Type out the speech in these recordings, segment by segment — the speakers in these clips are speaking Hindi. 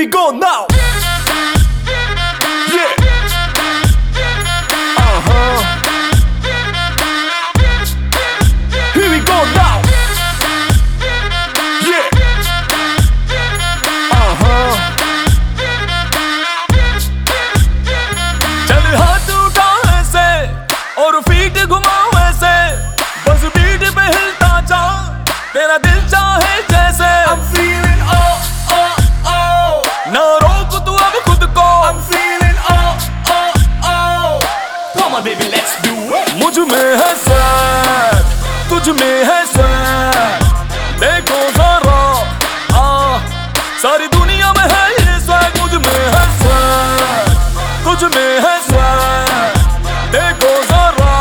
we go now. Yeah. Here we go now. Yeah. चल हाथ उठा ऐसे और फीट घुमाओ ऐसे, बस बीट पे हिलता जा, तेरा दिल चाहे जैसे। I'm feeling oh oh oh, ना रोक तू अब खुद को। I'm feeling oh oh oh, come on baby let's do it। मुझ में है स्वैग, तुझ में है स्वैग, देखो जरा सारी दुनिया में है ये स्वैग। मुझ में है स्वैग, तुझ में है स्वैग, देखो जरा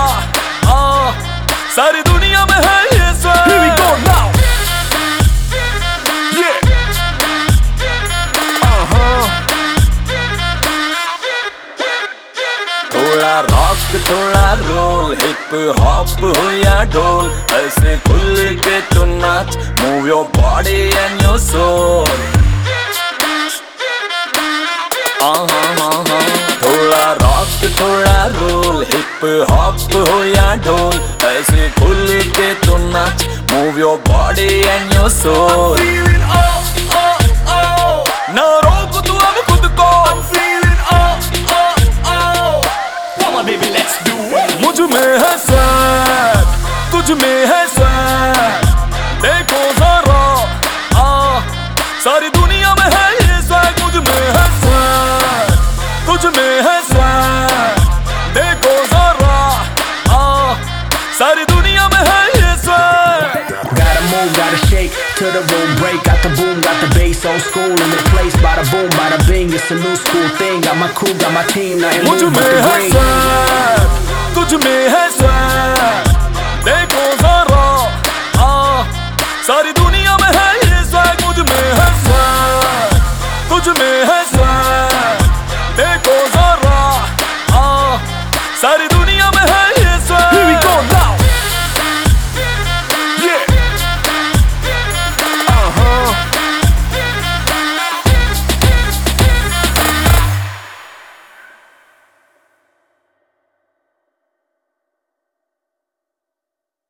सारी दुनिया में है ये swag. Here we go now. Yeah. थोड़ा रॉक थोड़ा रोल, हिप हॉप हो या ढोल, ऐसे खुल के तो नाच, move your body and your soul. थोड़ा रॉक थोड़ा रोल, हिप हॉप हो या ढोल, ऐसे खुल के तो नाच, move your body and your soul. ना रोक तू अब खुद को। I'm feeling oh oh oh, come on baby let's do it। मुझ में है स्वैग, तुझ में है स्वैग, देखो जरा सारी दुनिया में है ये स्वैग। मुझ में है स्वैग, तुझ में है स्वैग, देखो जरा सारी दुनिया में है ये swag. Gotta move, gotta shake till the room break. Got the boom, got the bass, old school in the place. Bada boom, bada bing, it's a new school thing. Got my crew, got my team, nothing मुझ new but में the है green. स्वैग, तुझ में है स्वैग, देखो जरा सारी दुनिया में है ये स्वैग। मुझ में है स्वैग, तुझ में है स्वैग।